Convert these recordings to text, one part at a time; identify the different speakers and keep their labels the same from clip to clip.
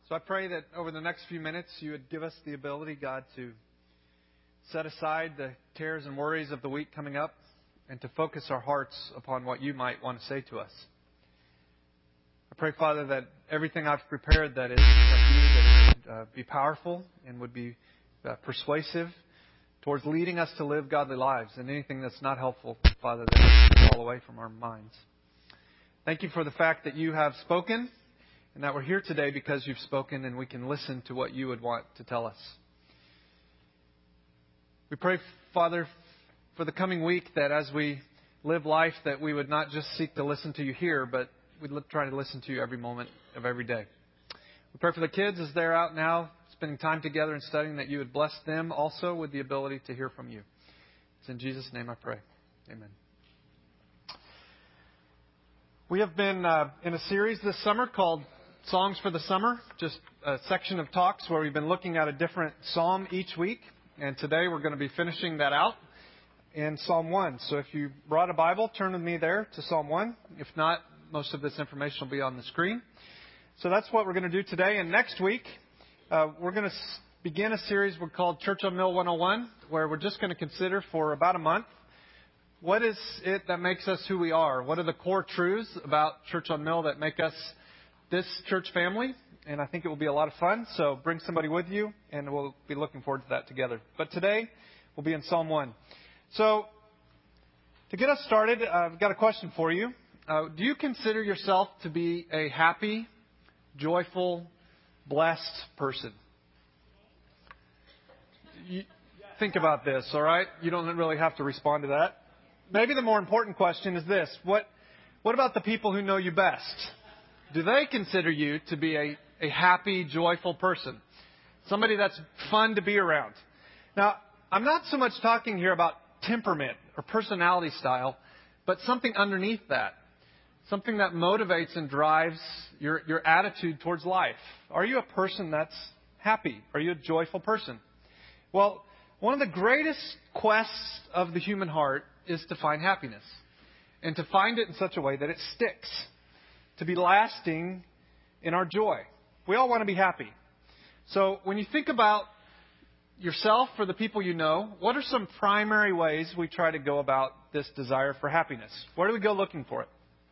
Speaker 1: So I pray that over the next few minutes you would give us the ability, God, to set aside the cares and worries of the week coming up and to focus our hearts upon what you might want to say to us. I pray, Father, that everything I've prepared that is of you, that it would be powerful and would be persuasive towards leading us to live godly lives, and anything that's not helpful, Father, that would fall away from our minds. Thank you for the fact that you have spoken and that we're here today because you've spoken and we can listen to what you would want to tell us. We pray, Father, for the coming week that as we live life that we would not just seek to listen to you here, but we'd try to listen to you every moment of every day. We pray for the kids as they're out now spending time together and studying, that you would bless them also with the ability to hear from you. It's in Jesus' name I pray. Amen. We have been in a series this summer called Songs for the Summer, just a section of talks where we've been looking at a different psalm each week. And today we're going to be finishing that out in Psalm 1. So if you brought a Bible, turn with me there to Psalm 1. If not, most of this information will be on the screen. So that's what we're going to do today. And next week, we're going to begin a series we're called Church on Mill 101, where we're just going to consider for about a month, what is it that makes us who we are? What are the core truths about Church on Mill that make us this church family? And I think it will be a lot of fun. So bring somebody with you, and we'll be looking forward to that together. But today, we'll be in Psalm 1. So to get us started, I've got a question for you. Do you consider yourself to be a happy, joyful, blessed person? Think about this, all right? You don't really have to respond to that. Maybe the more important question is this. What about the people who know you best? Do they consider you to be a happy, joyful person? Somebody that's fun to be around. Now, I'm not so much talking here about temperament or personality style, but something underneath that. Something that motivates and drives your attitude towards life. Are you a person that's happy? Are you a joyful person? Well, one of the greatest quests of the human heart is to find happiness. And to find it in such a way that it sticks. To be lasting in our joy. We all want to be happy. So when you think about yourself or the people you know, what are some primary ways we try to go about this desire for happiness? Where do we go looking for it?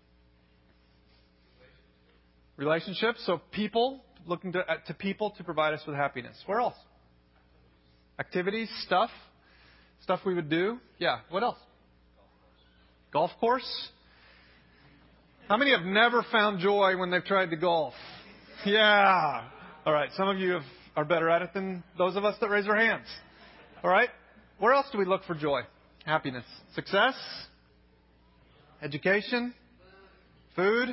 Speaker 1: Relationships. So people, looking to people to provide us with happiness. Where else? Activities, stuff we would do. Yeah, what else? Golf course. How many have never found joy when they've tried to golf? Yeah. All right, some of you are better at it than those of us that raise our hands. All right, where else do we look for joy? Happiness. Success? Education? Food?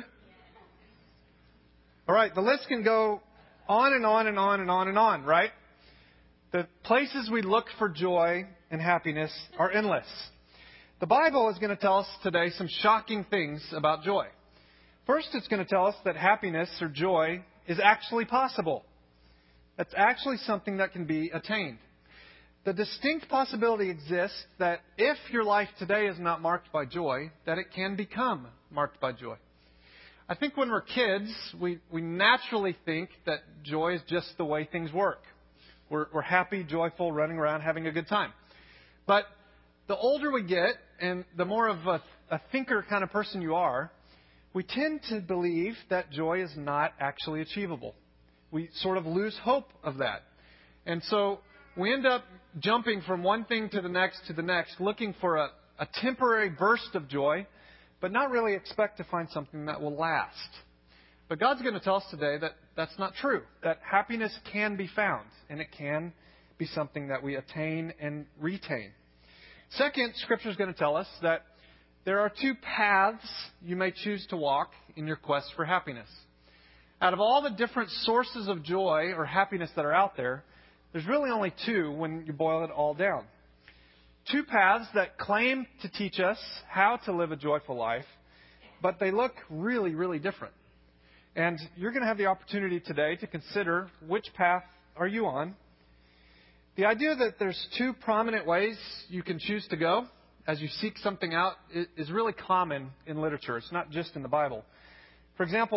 Speaker 1: All right, the list can go on and on and on and on and on, right? The places we look for joy and happiness are endless. The Bible is going to tell us today some shocking things about joy. First, it's going to tell us that happiness or joy is actually possible. That's actually something that can be attained. The distinct possibility exists that if your life today is not marked by joy, that it can become marked by joy. I think when we're kids, we naturally think that joy is just the way things work. We're happy, joyful, running around, having a good time. But the older we get, and the more of a thinker kind of person you are, we tend to believe that joy is not actually achievable. We sort of lose hope of that. And so we end up jumping from one thing to the next, looking for a temporary burst of joy, but not really expect to find something that will last. But God's going to tell us today that that's not true, that happiness can be found, and it can be something that we attain and retain. Second, Scripture is going to tell us that there are two paths you may choose to walk in your quest for happiness. Out of all the different sources of joy or happiness that are out there, there's really only two when you boil it all down. Two paths that claim to teach us how to live a joyful life, but they look really, really different. And you're going to have the opportunity today to consider which path are you on. The idea that there's two prominent ways you can choose to go as you seek something out is really common in literature. It's not just in the Bible. For example,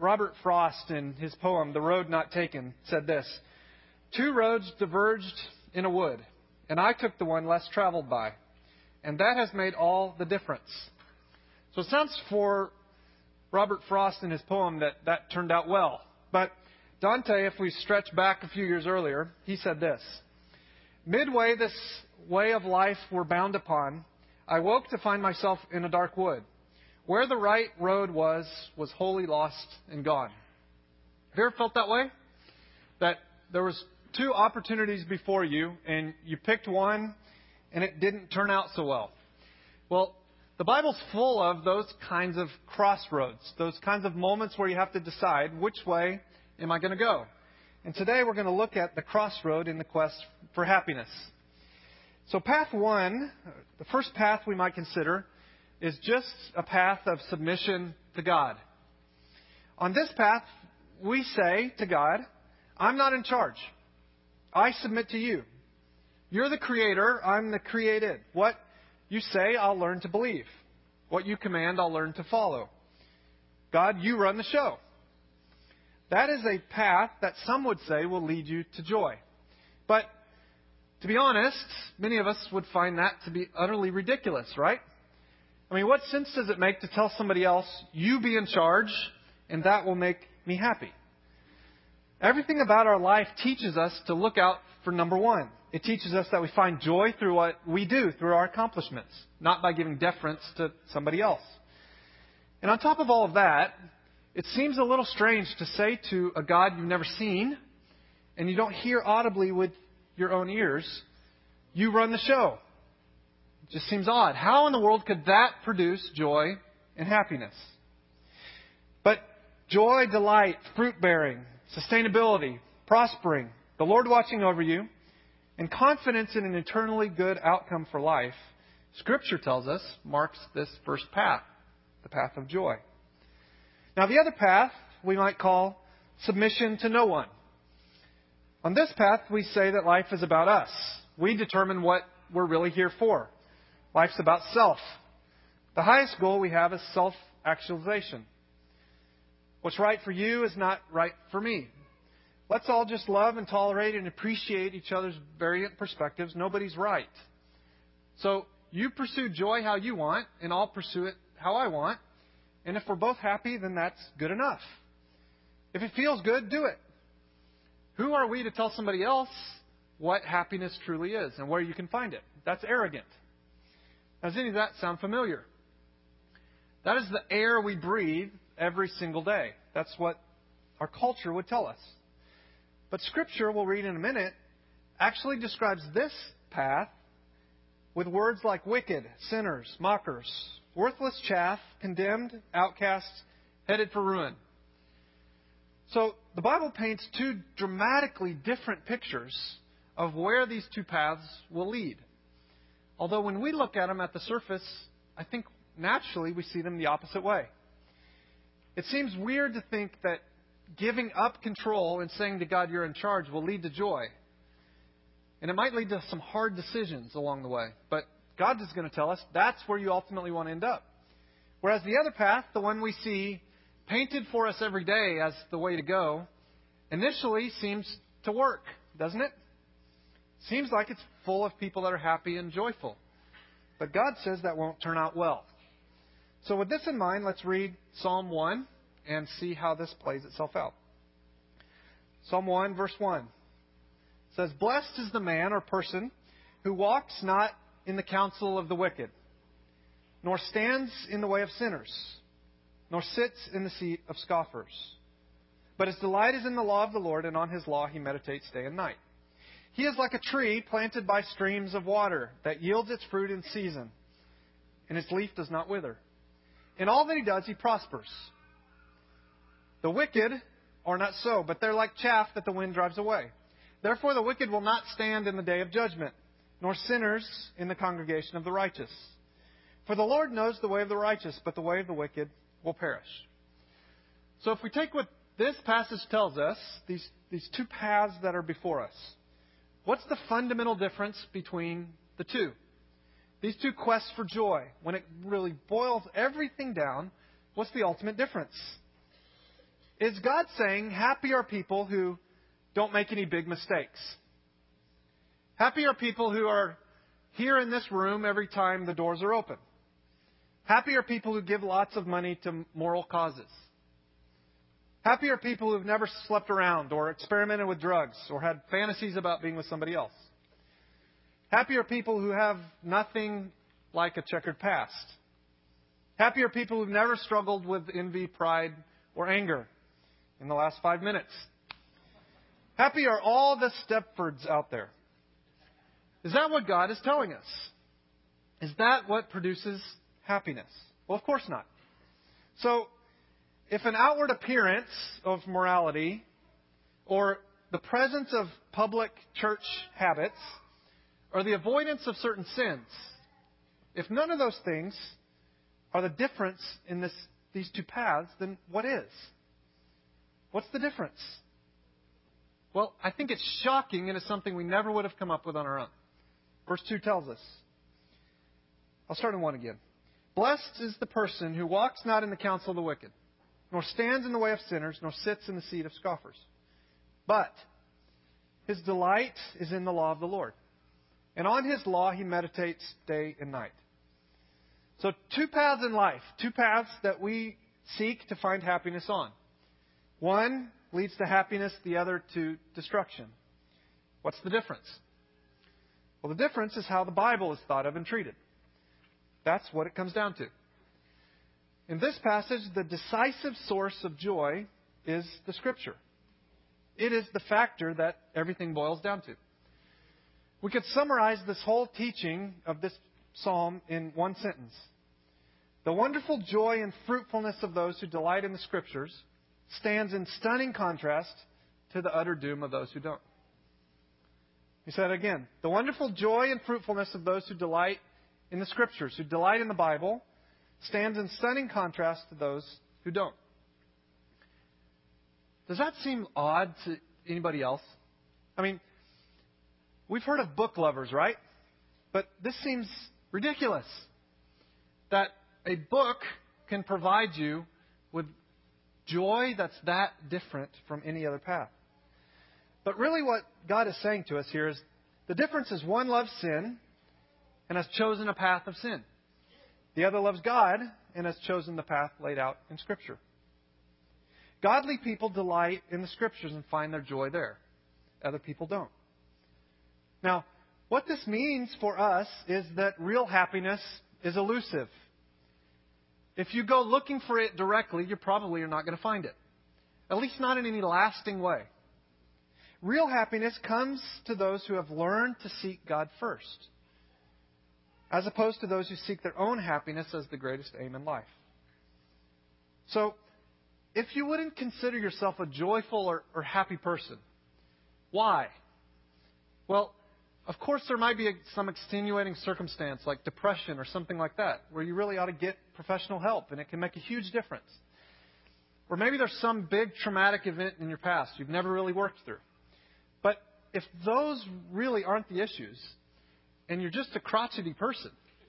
Speaker 1: Robert Frost, in his poem, The Road Not Taken, said this: "Two roads diverged in a wood, and I took the one less traveled by. And that has made all the difference." So it sounds for Robert Frost in his poem that turned out well. But Dante, if we stretch back a few years earlier, he said this: "Midway this way of life we're bound upon, I woke to find myself in a dark wood. Where the right road was wholly lost and gone." Have you ever felt that way? That there was two opportunities before you, and you picked one, and it didn't turn out so well. Well, the Bible's full of those kinds of crossroads, those kinds of moments where you have to decide, which way am I going to go? And today we're going to look at the crossroad in the quest for happiness. So path one, the first path we might consider, is just a path of submission to God. On this path, we say to God, "I'm not in charge. I submit to you. You're the creator, I'm the created. What you say, I'll learn to believe. What you command, I'll learn to follow. God, you run the show." That is a path that some would say will lead you to joy. But to be honest, many of us would find that to be utterly ridiculous, right? I mean, what sense does it make to tell somebody else, "You be in charge, and that will make me happy"? Everything about our life teaches us to look out for number one. It teaches us that we find joy through what we do, through our accomplishments, not by giving deference to somebody else. And on top of all of that, it seems a little strange to say to a God you've never seen, and you don't hear audibly with your own ears, "You run the show." It just seems odd. How in the world could that produce joy and happiness? But joy, delight, fruit-bearing, sustainability, prospering, the Lord watching over you, and confidence in an eternally good outcome for life, Scripture tells us, marks this first path, the path of joy. Now, the other path we might call submission to no one. On this path, we say that life is about us. We determine what we're really here for. Life's about self. The highest goal we have is self-actualization. What's right for you is not right for me. Let's all just love and tolerate and appreciate each other's variant perspectives. Nobody's right. So you pursue joy how you want, and I'll pursue it how I want. And if we're both happy, then that's good enough. If it feels good, do it. Who are we to tell somebody else what happiness truly is and where you can find it? That's arrogant. Does any of that sound familiar? That is the air we breathe every single day. That's what our culture would tell us. But Scripture, we'll read in a minute, actually describes this path with words like wicked, sinners, mockers, worthless chaff, condemned, outcasts, headed for ruin. So the Bible paints two dramatically different pictures of where these two paths will lead. Although when we look at them at the surface, I think naturally we see them the opposite way. It seems weird to think that giving up control and saying to God, "You're in charge," will lead to joy. And it might lead to some hard decisions along the way. But God is going to tell us that's where you ultimately want to end up. Whereas the other path, the one we see painted for us every day as the way to go, initially seems to work, doesn't it? Seems like it's full of people that are happy and joyful. But God says that won't turn out well. So with this in mind, let's read Psalm 1 and see how this plays itself out. Psalm 1, verse 1 says, "Blessed is the man or person who walks not in the counsel of the wicked, nor stands in the way of sinners, nor sits in the seat of scoffers. But his delight is in the law of the Lord, and on his law he meditates day and night. He is like a tree planted by streams of water that yields its fruit in season, and its leaf does not wither. In all that he does, he prospers. The wicked are not so, but they're like chaff that the wind drives away. Therefore the wicked will not stand in the day of judgment, nor sinners in the congregation of the righteous. For the Lord knows the way of the righteous, but the way of the wicked will perish." So if we take what this passage tells us, these two paths that are before us, what's the fundamental difference between the two? These two quests for joy, when it really boils everything down, what's the ultimate difference? Is God saying, happy are people who don't make any big mistakes? Happy are people who are here in this room every time the doors are open. Happy are people who give lots of money to moral causes. Happy are people who've never slept around or experimented with drugs or had fantasies about being with somebody else. Happy are people who have nothing like a checkered past. Happy are people who've never struggled with envy, pride, or anger in the last 5 minutes. Happy are all the Stepfords out there. Is that what God is telling us? Is that what produces happiness? Well, of course not. So, if an outward appearance of morality or the presence of public church habits or the avoidance of certain sins, if none of those things are the difference in these two paths, then what is? What's the difference? Well, I think it's shocking and it's something we never would have come up with on our own. Verse 2 tells us. I'll start in 1 again. Blessed is the person who walks not in the counsel of the wicked, nor stands in the way of sinners, nor sits in the seat of scoffers. But his delight is in the law of the Lord, and on his law he meditates day and night. So 2 paths in life, 2 paths that we seek to find happiness on. One leads to happiness, the other to destruction. What's the difference? Well, the difference is how the Bible is thought of and treated. That's what it comes down to. In this passage, the decisive source of joy is the Scripture. It is the factor that everything boils down to. We could summarize this whole teaching of this psalm in one sentence. The wonderful joy and fruitfulness of those who delight in the Scriptures stands in stunning contrast to the utter doom of those who don't. He said again, the wonderful joy and fruitfulness of those who delight in the Scriptures, who delight in the Bible, stands in stunning contrast to those who don't. Does that seem odd to anybody else? I mean, we've heard of book lovers, right? But this seems ridiculous. That a book can provide you with joy that's that different from any other path. But really what God is saying to us here is the difference is one loves sin and has chosen a path of sin. The other loves God and has chosen the path laid out in Scripture. Godly people delight in the Scriptures and find their joy there. Other people don't. Now, what this means for us is that real happiness is elusive. If you go looking for it directly, you probably are not going to find it. At least not in any lasting way. Real happiness comes to those who have learned to seek God first, as opposed to those who seek their own happiness as the greatest aim in life. So, if you wouldn't consider yourself a joyful or happy person, why? Well, of course there might be some extenuating circumstance like depression or something like that, where you really ought to get professional help, and it can make a huge difference. Or maybe there's some big traumatic event in your past you've never really worked through. But if those really aren't the issues, and you're just a crotchety person,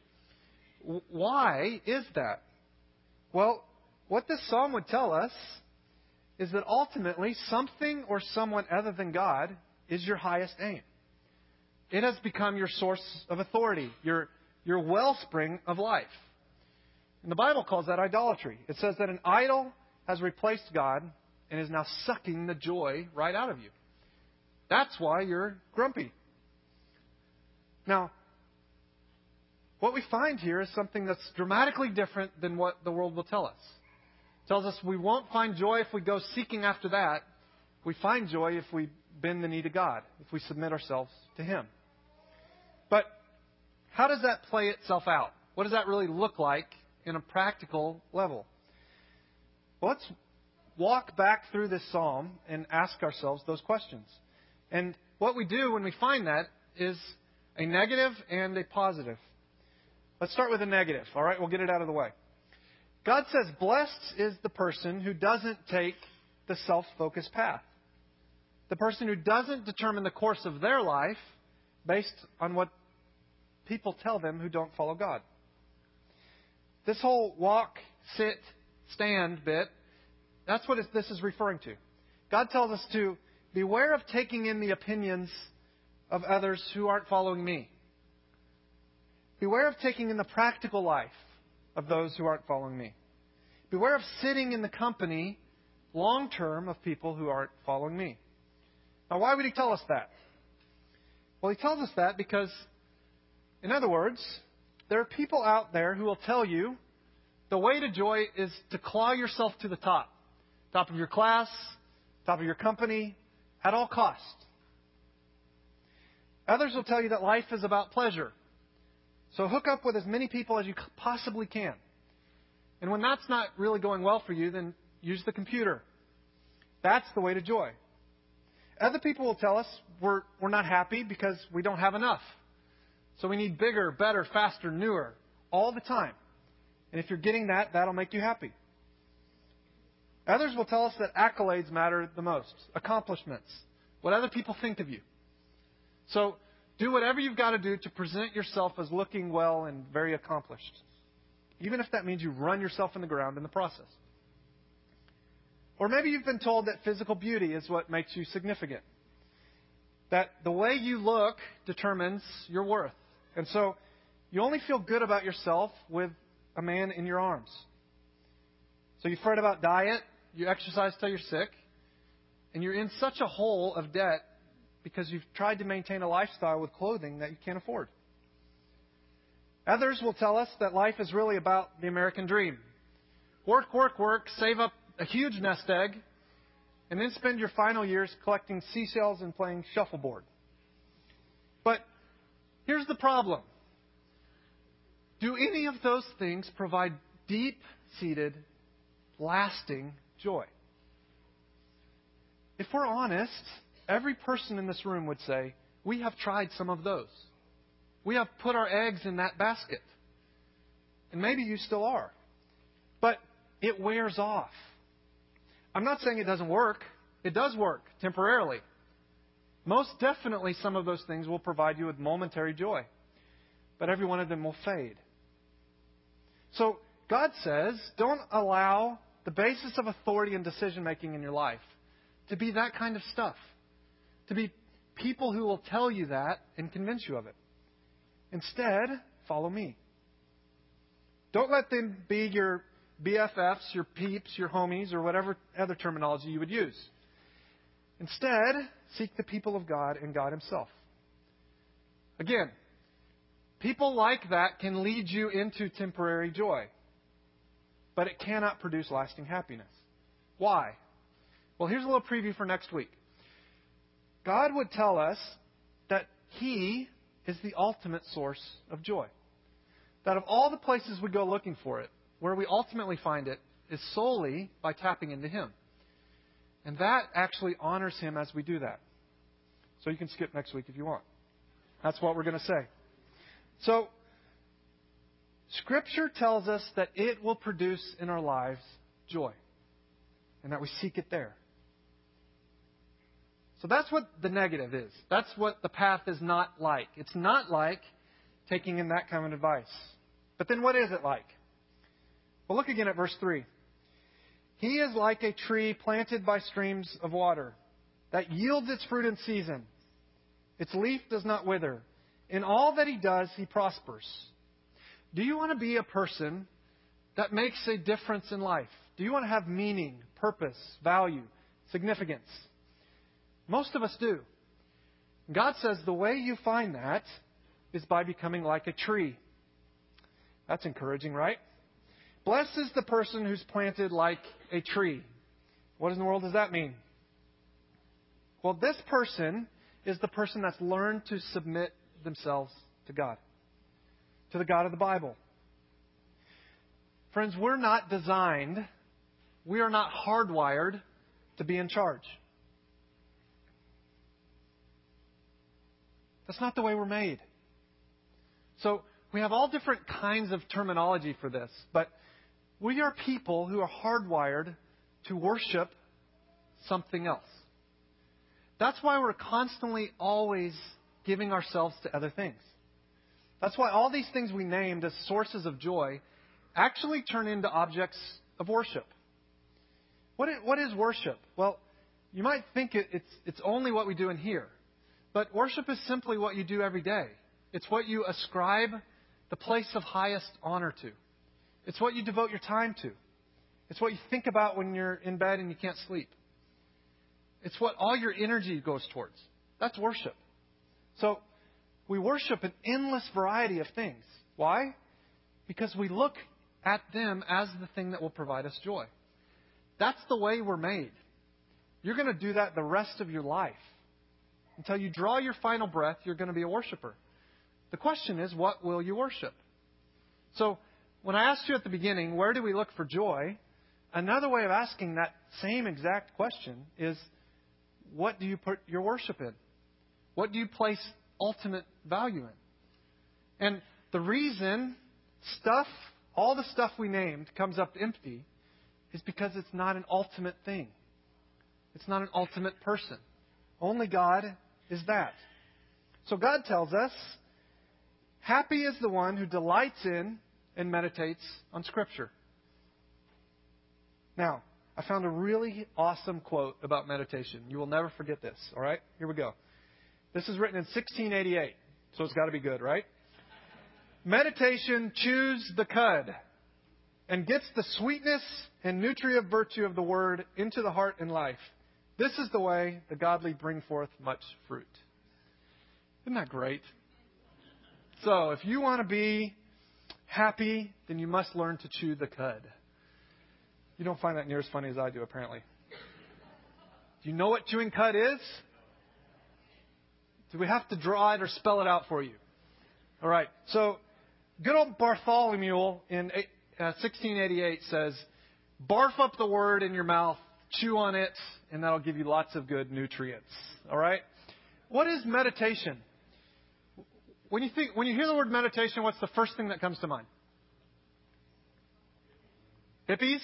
Speaker 1: why is that? Well, what this psalm would tell us is that ultimately something or someone other than God is your highest aim. It has become your source of authority, your wellspring of life. And the Bible calls that idolatry. It says that an idol has replaced God and is now sucking the joy right out of you. That's why you're grumpy. Now, what we find here is something that's dramatically different than what the world will tell us. It tells us we won't find joy if we go seeking after that. We find joy if we bend the knee to God, if we submit ourselves to Him. But how does that play itself out? What does that really look like in a practical level? Well, let's walk back through this psalm and ask ourselves those questions. And what we do when we find that is a negative and a positive. Let's start with a negative, all right? We'll get it out of the way. God says, blessed is the person who doesn't take the self-focused path. The person who doesn't determine the course of their life based on what people tell them who don't follow God. This whole walk, sit, stand bit That's what this is referring to. God tells us to beware of taking in the opinions of others who aren't following me. Beware of taking in the practical life of those who aren't following me. Beware of sitting in the company long term of people who aren't following me. Now, why would he tell us that? Well, he tells us that because, in other words, there are people out there who will tell you the way to joy is to claw yourself to the top. Top of your class, top of your company, at all costs. Others will tell you that life is about pleasure. So hook up with as many people as you possibly can. And when that's not really going well for you, then use the computer. That's the way to joy. Other people will tell us we're not happy because we don't have enough. So we need bigger, better, faster, newer, all the time. And if you're getting that, that'll make you happy. Others will tell us that accolades matter the most, accomplishments, what other people think of you. So do whatever you've got to do to present yourself as looking well and very accomplished, even if that means you run yourself in the ground in the process. Or maybe you've been told that physical beauty is what makes you significant, that the way you look determines your worth. And so you only feel good about yourself with a man in your arms. So you fret about diet, you exercise till you're sick, and you're in such a hole of debt because you've tried to maintain a lifestyle with clothing that you can't afford. Others will tell us that life is really about the American dream. Work, work, work, save up a huge nest egg, and then spend your final years collecting seashells and playing shuffleboard. But here's the problem. Do any of those things provide deep-seated, lasting joy? If we're honest, every person in this room would say, we have tried some of those. We have put our eggs in that basket. And maybe you still are. But it wears off. I'm not saying it doesn't work. It does work temporarily. Most definitely some of those things will provide you with momentary joy. But every one of them will fade. So God says, don't allow the basis of authority and decision making in your life to be that kind of stuff. To be people who will tell you that and convince you of it. Instead, follow me. Don't let them be your BFFs, your peeps, your homies, or whatever other terminology you would use. Instead, seek the people of God and God Himself. Again, people like that can lead you into temporary joy, but it cannot produce lasting happiness. Why? Well, here's a little preview for next week. God would tell us that He is the ultimate source of joy. That of all the places we go looking for it, where we ultimately find it is solely by tapping into Him. And that actually honors Him as we do that. So you can skip next week if you want. That's what we're going to say. So, Scripture tells us that it will produce in our lives joy. And that we seek it there. So that's what the negative is. That's what the path is not like. It's not like taking in that kind of advice. But then what is it like? Well, look again at verse 3. He is like a tree planted by streams of water that yields its fruit in season. Its leaf does not wither. In all that he does, he prospers. Do you want to be a person that makes a difference in life? Do you want to have meaning, purpose, value, significance? Most of us do. God says the way you find that is by becoming like a tree. That's encouraging, right? Blessed is the person who's planted like a tree. What in the world does that mean? Well, this person is the person that's learned to submit themselves to God, to the God of the Bible. Friends, we're not designed, we are not hardwired to be in charge. That's not the way we're made. So we have all different kinds of terminology for this, but we are people who are hardwired to worship something else. That's why we're constantly always giving ourselves to other things. That's why all these things we named as sources of joy actually turn into objects of worship. What is worship? Well, you might think it's only what we do in here. But worship is simply what you do every day. It's what you ascribe the place of highest honor to. It's what you devote your time to. It's what you think about when you're in bed and you can't sleep. It's what all your energy goes towards. That's worship. So we worship an endless variety of things. Why? Because we look at them as the thing that will provide us joy. That's the way we're made. You're going to do that the rest of your life. Until you draw your final breath, you're going to be a worshiper. The question is, what will you worship? So, when I asked you at the beginning, where do we look for joy? Another way of asking that same exact question is, what do you put your worship in? What do you place ultimate value in? And the reason all the stuff we named comes up empty is because it's not an ultimate thing. It's not an ultimate person. Only God is that. So God tells us, happy is the one who delights in and meditates on Scripture. Now, I found a really awesome quote about meditation. You will never forget this, all right? Here we go. This is written in 1688, so it's got to be good, right? Meditation chews the cud and gets the sweetness and nutritive virtue of the Word into the heart and life. This is the way the godly bring forth much fruit. Isn't that great? So, if you want to be happy, then you must learn to chew the cud. You don't find that near as funny as I do, apparently. Do you know what chewing cud is? Do we have to draw it or spell it out for you? All right. So, good old Bartholomew in 1688 says, barf up the Word in your mouth, chew on it, and that'll give you lots of good nutrients. All right? What is meditation? When you hear the word meditation, what's the first thing that comes to mind? Hippies?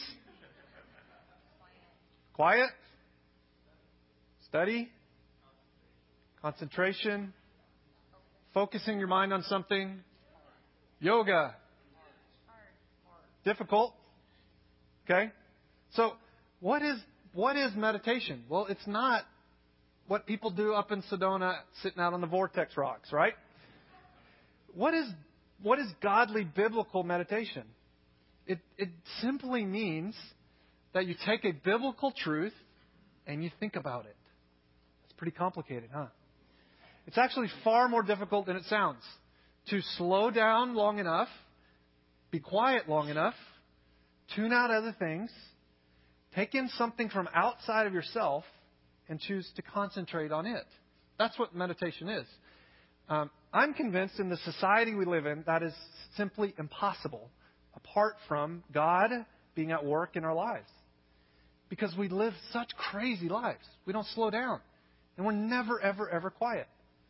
Speaker 1: Quiet? Study? Concentration? Focusing your mind on something? Yoga? Difficult? Okay? So, what is meditation? Well, it's not what people do up in Sedona sitting out on the vortex rocks, right? What is godly biblical meditation? It simply means that you take a biblical truth and you think about it. It's pretty complicated, huh? It's actually far more difficult than it sounds. To slow down long enough, be quiet long enough, tune out other things, take in something from outside of yourself, and choose to concentrate on it. That's what meditation is. I'm convinced in the society we live in, that is simply impossible apart from God being at work in our lives. Because we live such crazy lives. We don't slow down. And we're never, ever, ever quiet.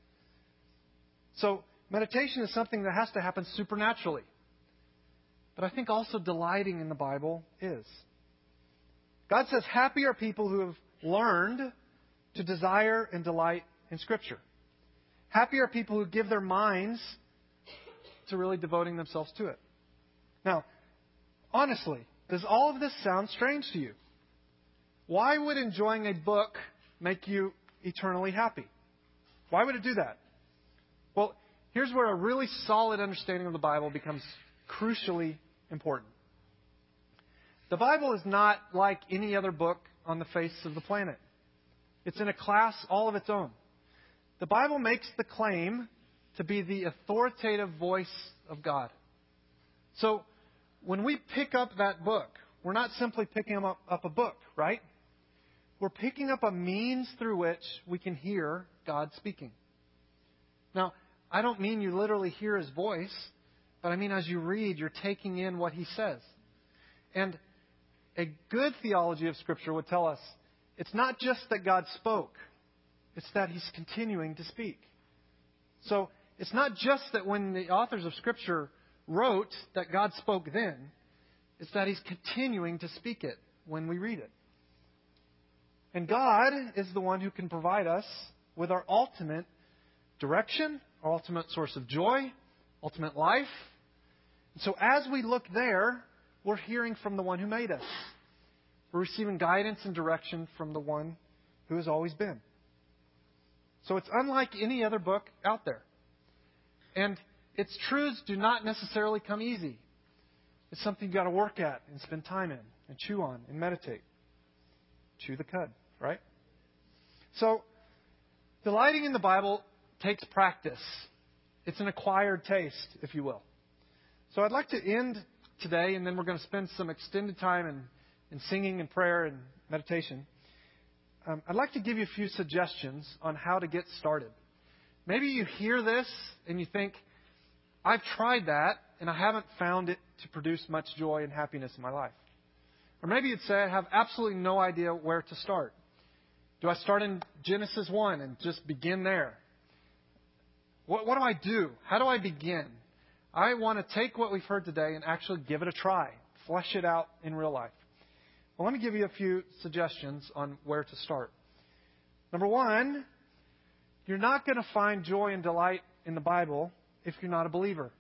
Speaker 1: So meditation is something that has to happen supernaturally. But I think also delighting in the Bible is. God says, happy are people who have learned to desire and delight in Scripture. Happy are people who give their minds to really devoting themselves to it. Now, honestly, does all of this sound strange to you? Why would enjoying a book make you eternally happy? Why would it do that? Well, here's where a really solid understanding of the Bible becomes crucially important. The Bible is not like any other book on the face of the planet. It's in a class all of its own. The Bible makes the claim to be the authoritative voice of God. So, when we pick up that book, we're not simply picking up a book, right? We're picking up a means through which we can hear God speaking. Now, I don't mean you literally hear His voice, but I mean as you read, you're taking in what He says. And a good theology of Scripture would tell us it's not just that God spoke, it's that He's continuing to speak. So, it's not just that when the authors of Scripture wrote that God spoke then, it's that He's continuing to speak it when we read it. And God is the one who can provide us with our ultimate direction, our ultimate source of joy, ultimate life. And so as we look there, we're hearing from the one who made us. We're receiving guidance and direction from the one who has always been. So it's unlike any other book out there. And its truths do not necessarily come easy. It's something you've got to work at and spend time in and chew on and meditate. Chew the cud, right? So, delighting in the Bible takes practice. It's an acquired taste, if you will. So I'd like to end today, and then we're going to spend some extended time in singing and prayer and meditation. I'd like to give you a few suggestions on how to get started. Maybe you hear this and you think, I've tried that and I haven't found it to produce much joy and happiness in my life. Or maybe you'd say, I have absolutely no idea where to start. Do I start in Genesis 1 and just begin there? What do I do? How do I begin? I want to take what we've heard today and actually give it a try. Flesh it out in real life. Well, let me give you a few suggestions on where to start. Number one, you're not going to find joy and delight in the Bible if you're not a believer.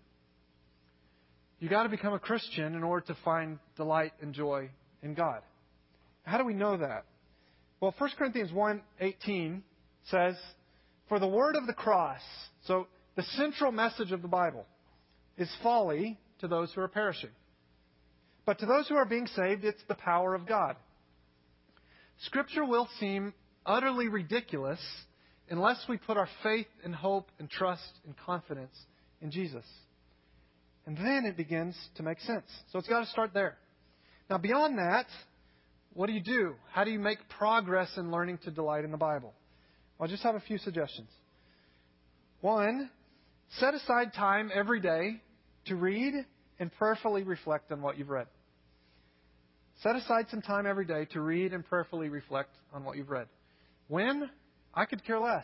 Speaker 1: You've got to become a Christian in order to find delight and joy in God. How do we know that? Well, 1 Corinthians 1:18 says, "For the word of the cross," so the central message of the Bible, "is folly to those who are perishing. But to those who are being saved, it's the power of God." Scripture will seem utterly ridiculous unless we put our faith and hope and trust and confidence in Jesus. And then it begins to make sense. So it's got to start there. Now, beyond that, what do you do? How do you make progress in learning to delight in the Bible? Well, I just have a few suggestions. One, set aside time every day to read and prayerfully reflect on what you've read. Set aside some time every day to read and prayerfully reflect on what you've read. When? I could care less.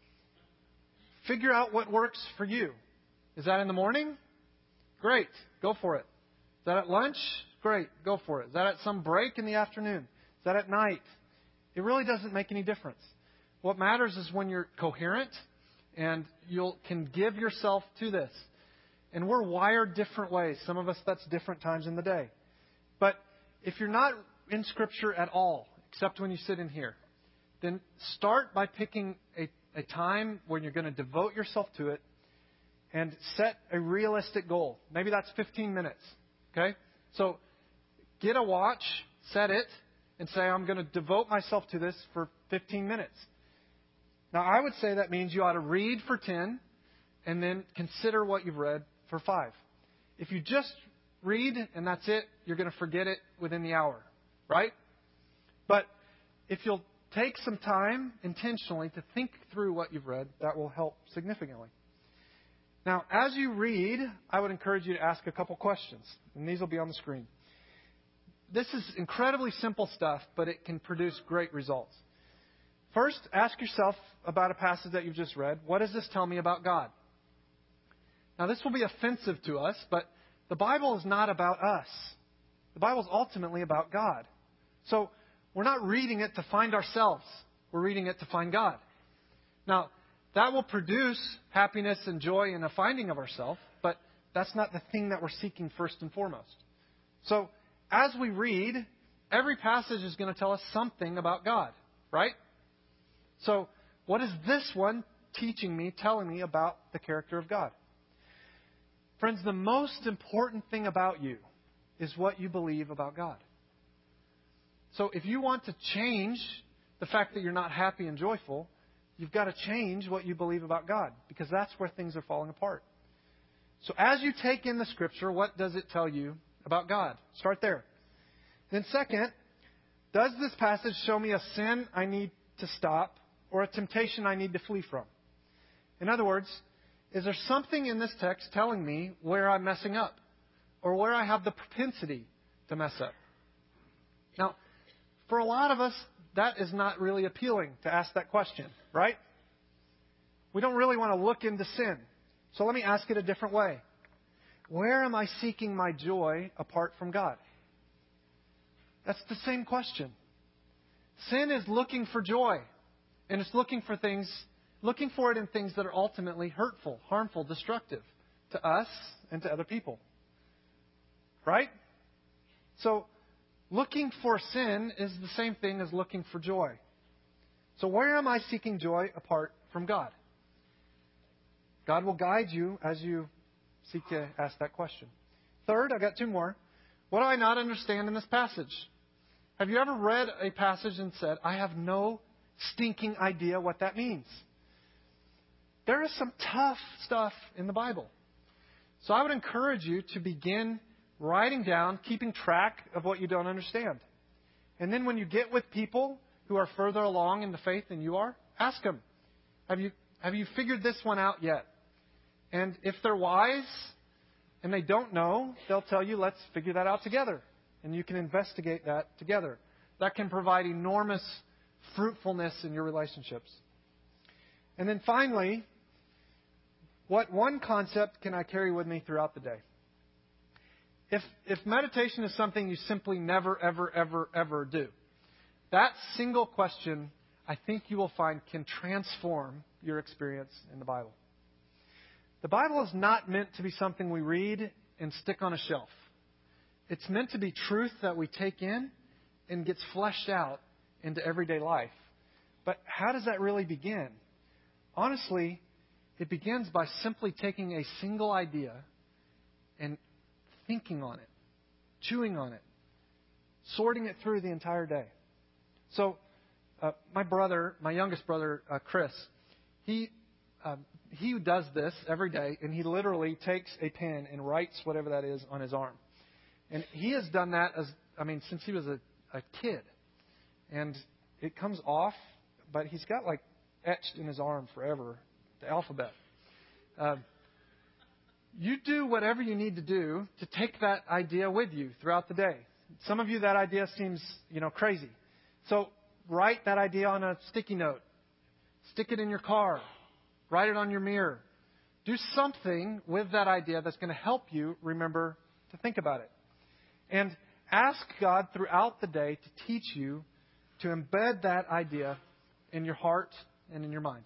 Speaker 1: Figure out what works for you. Is that in the morning? Great. Go for it. Is that at lunch? Great. Go for it. Is that at some break in the afternoon? Is that at night? It really doesn't make any difference. What matters is when you're coherent and you can give yourself to this. And we're wired different ways. Some of us, that's different times in the day. But if you're not in Scripture at all, except when you sit in here, then start by picking a time when you're going to devote yourself to it and set a realistic goal. Maybe that's 15 minutes. Okay? So get a watch, set it, and say, I'm going to devote myself to this for 15 minutes. Now, I would say that means you ought to read for 10 and then consider what you've read for 5. If you just read and that's it, you're going to forget it within the hour, right? But if you'll take some time intentionally to think through what you've read, that will help significantly. Now, as you read, I would encourage you to ask a couple questions, and these will be on the screen. This is incredibly simple stuff, but it can produce great results. First, ask yourself about a passage that you've just read. What does this tell me about God? Now, this will be offensive to us, but the Bible is not about us. The Bible is ultimately about God. So, we're not reading it to find ourselves. We're reading it to find God. Now, that will produce happiness and joy in a finding of ourselves, but that's not the thing that we're seeking first and foremost. So, as we read, every passage is going to tell us something about God, right? So, what is this one teaching me, telling me about the character of God? Friends, the most important thing about you is what you believe about God. So if you want to change the fact that you're not happy and joyful, you've got to change what you believe about God, because that's where things are falling apart. So as you take in the Scripture, what does it tell you about God? Start there. Then second, does this passage show me a sin I need to stop or a temptation I need to flee from? In other words, is there something in this text telling me where I'm messing up or where I have the propensity to mess up? Now, for a lot of us, that is not really appealing to ask that question, right? We don't really want to look into sin. So let me ask it a different way. Where am I seeking my joy apart from God? That's the same question. Sin is looking for joy, and it's looking for it in things that are ultimately hurtful, harmful, destructive to us and to other people. Right? So, looking for sin is the same thing as looking for joy. So where am I seeking joy apart from God? God will guide you as you seek to ask that question. Third, I got two more. What do I not understand in this passage? Have you ever read a passage and said, I have no stinking idea what that means? There is some tough stuff in the Bible. So I would encourage you to begin writing down, keeping track of what you don't understand. And then when you get with people who are further along in the faith than you are, ask them, have you figured this one out yet? And if they're wise and they don't know, they'll tell you, let's figure that out together. And you can investigate that together. That can provide enormous fruitfulness in your relationships. And then finally, what one concept can I carry with me throughout the day? If meditation is something you simply never, ever, ever, ever do, that single question, I think you will find, can transform your experience in the Bible. The Bible is not meant to be something we read and stick on a shelf. It's meant to be truth that we take in and gets fleshed out into everyday life. But how does that really begin? Honestly, it begins by simply taking a single idea and thinking on it, chewing on it, sorting it through the entire day. So, my youngest brother, Chris, he does this every day, and he literally takes a pen and writes whatever that is on his arm. And he has done that since he was a kid. And it comes off, but he's got etched in his arm forever, the alphabet. You do whatever you need to do to take that idea with you throughout the day. Some of you, that idea seems, crazy. So write that idea on a sticky note. Stick it in your car. Write it on your mirror. Do something with that idea that's going to help you remember to think about it. And ask God throughout the day to teach you to embed that idea in your heart and in your mind.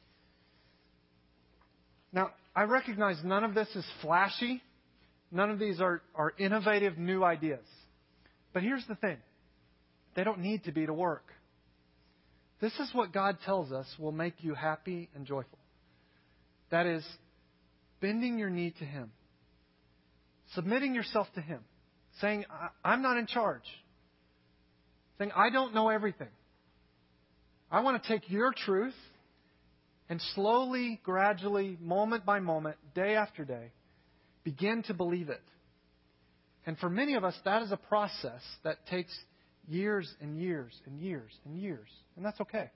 Speaker 1: Now, I recognize none of this is flashy. None of these are innovative new ideas. But here's the thing. They don't need to be to work. This is what God tells us will make you happy and joyful. That is, bending your knee to Him. Submitting yourself to Him. Saying, I'm not in charge. Saying, I don't know everything. I want to take your truth and slowly, gradually, moment by moment, day after day, begin to believe it. And for many of us, that is a process that takes years and years and years and years. And that's okay.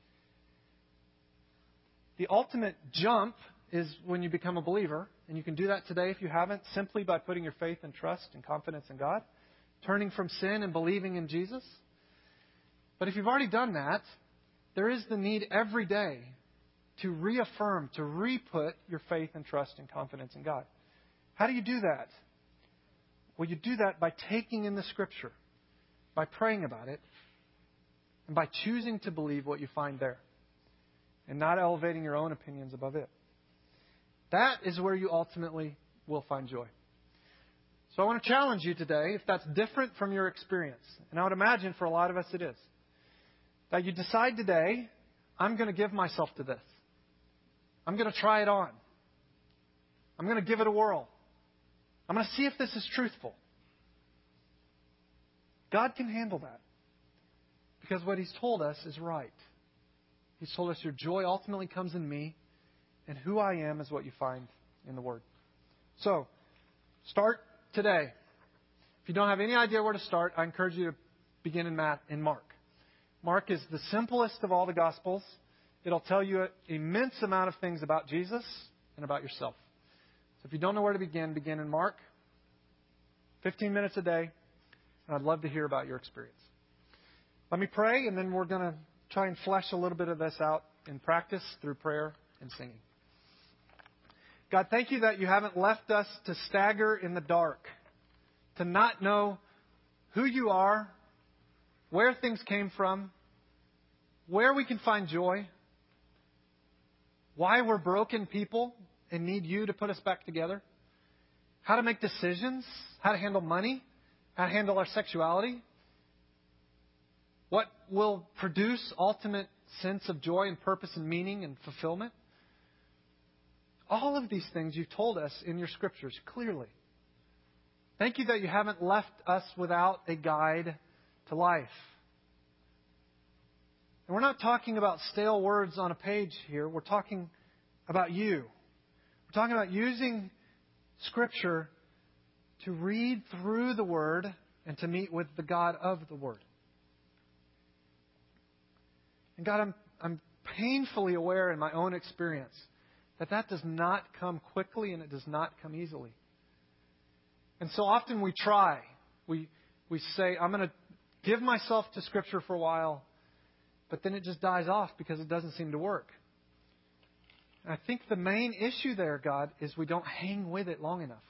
Speaker 1: The ultimate jump is when you become a believer. And you can do that today if you haven't, simply by putting your faith and trust and confidence in God, turning from sin and believing in Jesus. But if you've already done that, there is the need every day to reaffirm, to re-put your faith and trust and confidence in God. How do you do that? Well, you do that by taking in the Scripture, by praying about it, and by choosing to believe what you find there, and not elevating your own opinions above it. That is where you ultimately will find joy. So I want to challenge you today, if that's different from your experience, and I would imagine for a lot of us it is, that you decide today, I'm going to give myself to this. I'm going to try it on. I'm going to give it a whirl. I'm going to see if this is truthful. God can handle that. Because what He's told us is right. He's told us your joy ultimately comes in me, and who I am is what you find in the Word. So, start today. If you don't have any idea where to start, I encourage you to begin in Mark. Mark is the simplest of all the Gospels. It'll tell you an immense amount of things about Jesus and about yourself. So if you don't know where to begin, begin in Mark. 15 minutes a day. And I'd love to hear about your experience. Let me pray, and then we're going to try and flesh a little bit of this out in practice through prayer and singing. God, thank you that you haven't left us to stagger in the dark, to not know who you are, where things came from, where we can find joy, why we're broken people and need you to put us back together, how to make decisions, how to handle money, how to handle our sexuality, What will produce ultimate sense of joy and purpose and meaning and fulfillment? All of these things you've told us in your Scriptures clearly. Thank you that you haven't left us without a guide to life. And we're not talking about stale words on a page here. We're talking about you. We're talking about using Scripture to read through the Word and to meet with the God of the Word. And God, I'm painfully aware in my own experience that does not come quickly and it does not come easily. And so often we try. We say, I'm going to give myself to Scripture for a while, but then it just dies off because it doesn't seem to work. And I think the main issue there, God, is we don't hang with it long enough.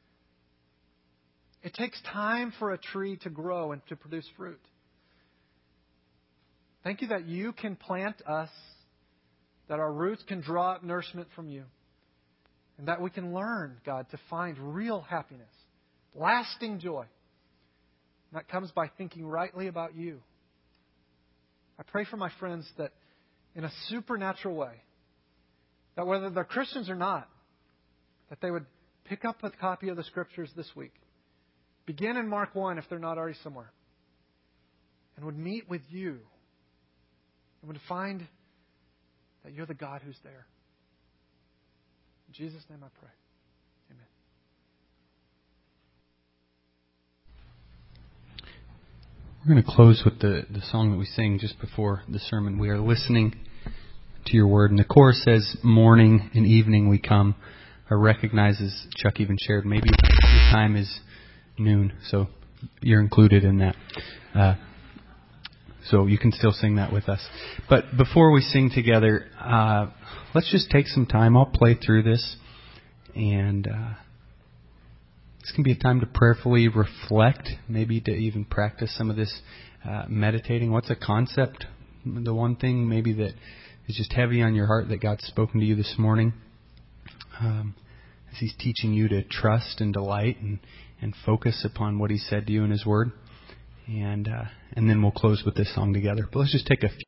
Speaker 1: It takes time for a tree to grow and to produce fruit. Thank you that you can plant us, that our roots can draw up nourishment from you, and that we can learn, God, to find real happiness, lasting joy. And that comes by thinking rightly about you. I pray for my friends that in a supernatural way, that whether they're Christians or not, that they would pick up a copy of the Scriptures this week. Begin in Mark 1 if they're not already somewhere. And would meet with you. And would find that you're the God who's there. In Jesus' name I pray. Amen.
Speaker 2: We're going to close with the song that we sang just before the sermon. We are listening to your word. And the chorus says, morning and evening we come. I recognize, as Chuck even shared, maybe your time is noon. So you're included in that. So you can still sing that with us. But before we sing together, let's just take some time. I'll play through this. And this can be a time to prayerfully reflect, maybe to even practice some of this meditating. What's a concept? The one thing maybe that is just heavy on your heart that God's spoken to you this morning. As He's teaching you to trust and delight and focus upon what He said to you in His Word. And then we'll close with this song together. But let's just take a few